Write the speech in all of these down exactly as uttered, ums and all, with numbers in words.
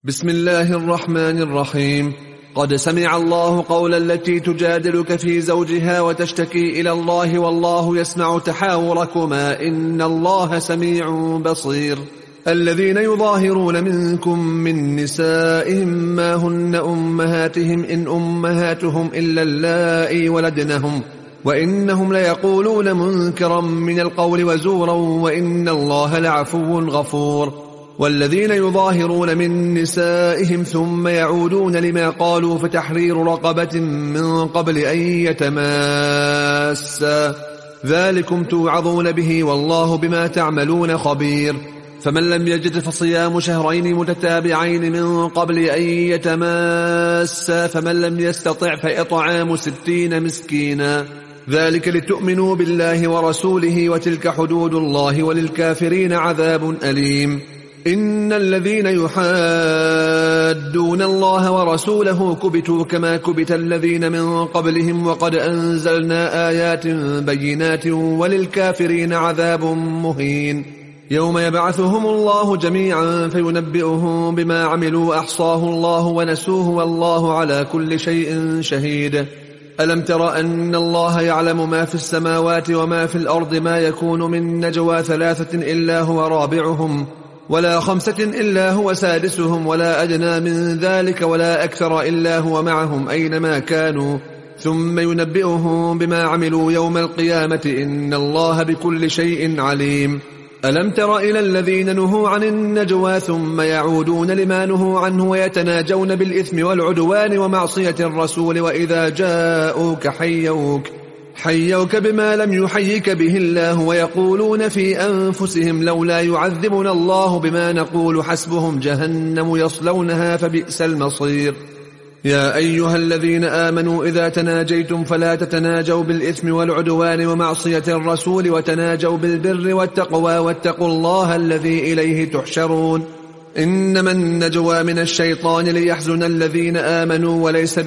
بسم الله الرحمن الرحيم. قد سمع الله قول التي تجادلك في زوجها وتشتكي إلى الله والله يسمع تحاوركما إن الله سميع بصير. الذين يظاهرون منكم من نسائهم ما هن أمهاتهم إن أمهاتهم إلا اللائي ولدنهم وإنهم ليقولون منكرا من القول وزورا وإن الله لعفو غفور. والذين يظاهرون من نسائهم ثم يعودون لما قالوا فتحرير رقبة من قبل أن يتماسا ذلكم توعظون به والله بما تعملون خبير. فمن لم يجد فصيام شهرين متتابعين من قبل أن يتماسا فمن لم يستطع فإطعام ستين مسكينا ذلك لتؤمنوا بالله ورسوله وتلك حدود الله وللكافرين عذاب أليم. إن الذين يحادون الله ورسوله كبتوا كما كبت الذين من قبلهم وقد أنزلنا آيات بينات وللكافرين عذاب مهين. يوم يبعثهم الله جميعا فينبئهم بما عملوا أحصاه الله ونسوه والله على كل شيء شهيد. ألم تر أن الله يعلم ما في السماوات وما في الأرض ما يكون من نجوى ثلاثة إلا هو رابعهم ولا خمسة إلا هو سادسهم ولا أدنى من ذلك ولا أكثر إلا هو معهم أينما كانوا ثم ينبئهم بما عملوا يوم القيامة إن الله بكل شيء عليم. ألم تر إلى الذين نهوا عن النجوى ثم يعودون لما نهوا عنه ويتناجون بالإثم والعدوان ومعصية الرسول وإذا جاءوك حيوك حيوك بما لم يحيك به الله ويقولون في أنفسهم لولا يعذبنا الله بما نقول حسبهم جهنم يصلونها فبئس المصير. يا أيها الذين آمنوا إذا تناجيتم فلا تتناجوا بالإثم والعدوان ومعصية الرسول وتناجوا بالبر والتقوى واتقوا الله الذي إليه تحشرون. إنما النجوى من الشيطان ليحزن الذين آمنوا وليس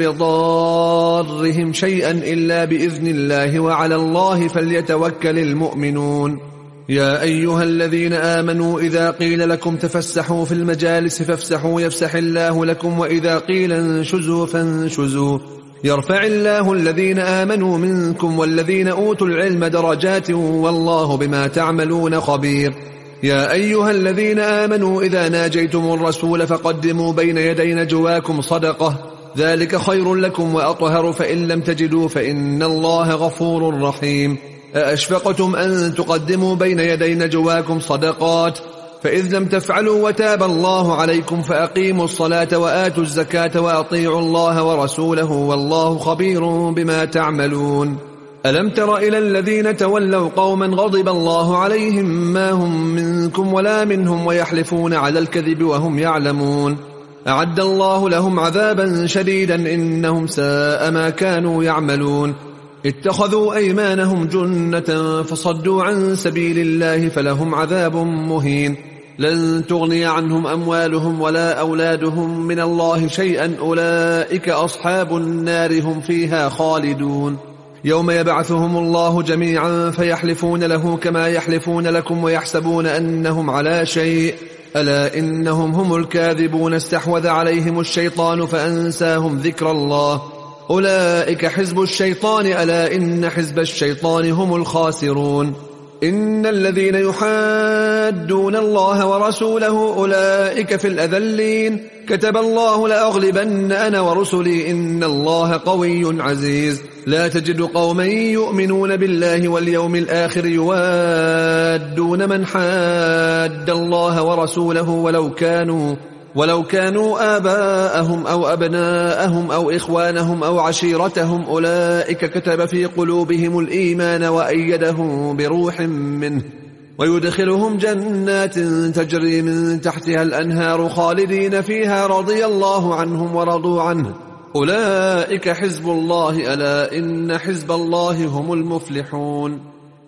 بضارهم شيئا إلا بإذن الله وعلى الله فليتوكل المؤمنون. يا أيها الذين آمنوا إذا قيل لكم تفسحوا في المجالس فافسحوا يفسح الله لكم وإذا قيل انشزوا فانشزوا يرفع الله الذين آمنوا منكم والذين أوتوا العلم درجات والله بما تعملون خبير. يا أيها الذين آمنوا إذا ناجيتم الرسول فقدموا بين يدي نجواكم صدقة ذلك خير لكم وأطهر فإن لم تجدوا فإن الله غفور رحيم. أأشفقتم أن تقدموا بين يدي نجواكم صدقات فإذ لم تفعلوا وتاب الله عليكم فأقيموا الصلاة وآتوا الزكاة وأطيعوا الله ورسوله والله خبير بما تعملون. ألم تر إلى الذين تولوا قوما غضب الله عليهم ما هم منكم ولا منهم ويحلفون على الكذب وهم يعلمون أعد الله لهم عذابا شديدا إنهم ساء ما كانوا يعملون. اتخذوا أيمانهم جنة فصدوا عن سبيل الله فلهم عذاب مهين. لن تغني عنهم أموالهم ولا أولادهم من الله شيئا أولئك أصحاب النار هم فيها خالدون. يوم يبعثهم الله جميعا فيحلفون له كما يحلفون لكم ويحسبون أنهم على شيء ألا إنهم هم الكاذبون استحوذ عليهم الشيطان فأنساهم ذكر الله أولئك حزب الشيطان ألا إن حزب الشيطان هم الخاسرون. إن الذين يحادون الله ورسوله أولئك في الأذلين كتب الله لأغلبن أنا ورسلي إن الله قوي عزيز. لا تجد قوما يؤمنون بالله واليوم الآخر يوادون من حاد الله ورسوله ولو كانوا ولو كانوا آباءهم أو أبناءهم أو إخوانهم أو عشيرتهم أولئك كتب في قلوبهم الإيمان وأيدهم بروح منه ويدخلهم جنات تجري من تحتها الأنهار خالدين فيها رضي الله عنهم ورضوا عنه أولئك حزب الله ألا إن حزب الله هم المفلحون.